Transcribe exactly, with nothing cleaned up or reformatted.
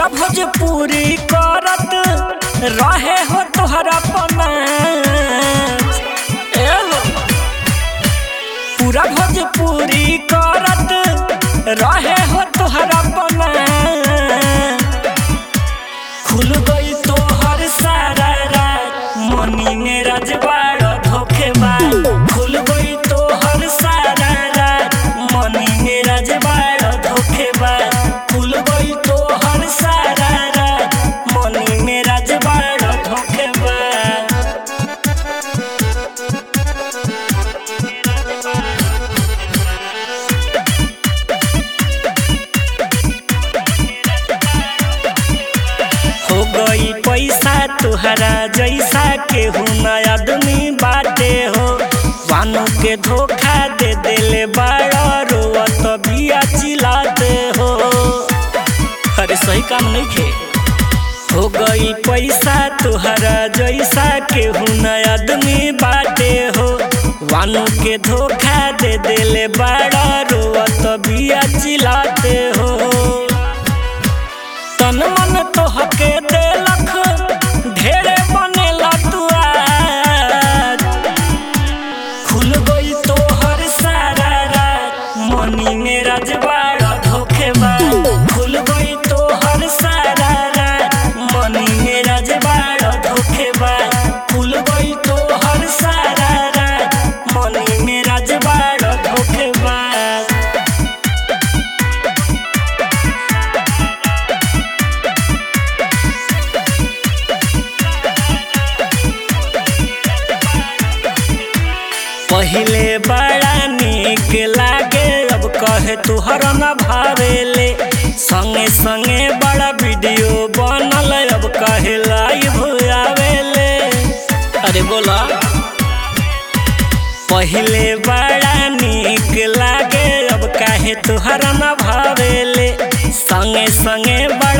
पूरा भोजपुरी करत रहे हो तोहरा पना पूरा भोजपुरी करत रहे हो तोहरा पना खुल गई तोहर सारा रात मनी में रजवाड़ धोखेबाज खुल गई तोहर सारा रात मनी में रजवाड़ धोखेबाज खुल गई तोहर सारा रात मनी में रजवाड़ धोखेबाज। हो गई पैसा तुहरा जैसा केहू न आदमी बाटे हो वानों के धोखा दे देले बाड़ा रोवत बिया चिल्लाते हो। अरे सही काम नहीं खे हो गई पैसा तुहरा जैसा केहू न आदमी बाटे हो वानों के धोखा दे देले बाड़ा रोवत बिया चिल्लाते हो। तन मन तोहके देलख ढेरे बनेला तू आज खुल गई तोहर सारा रात मनी में रजवाड़ धोखेबाज खुल गई तोहर सारा रात मनी में रजवाड़ धोखेबाज खुल गई तोहर सारा रात मनी में रजवाड़ धोखेबाज। पहिले बड़ा निक लागे अब कहे तुहर न भावेले संगे संगे बड़ा वीडियो बनल अब कहे लाइव आवेले। अरे बोला पहिले बड़ा निक लागे अब कहे तुहर न भावेले संगे संगे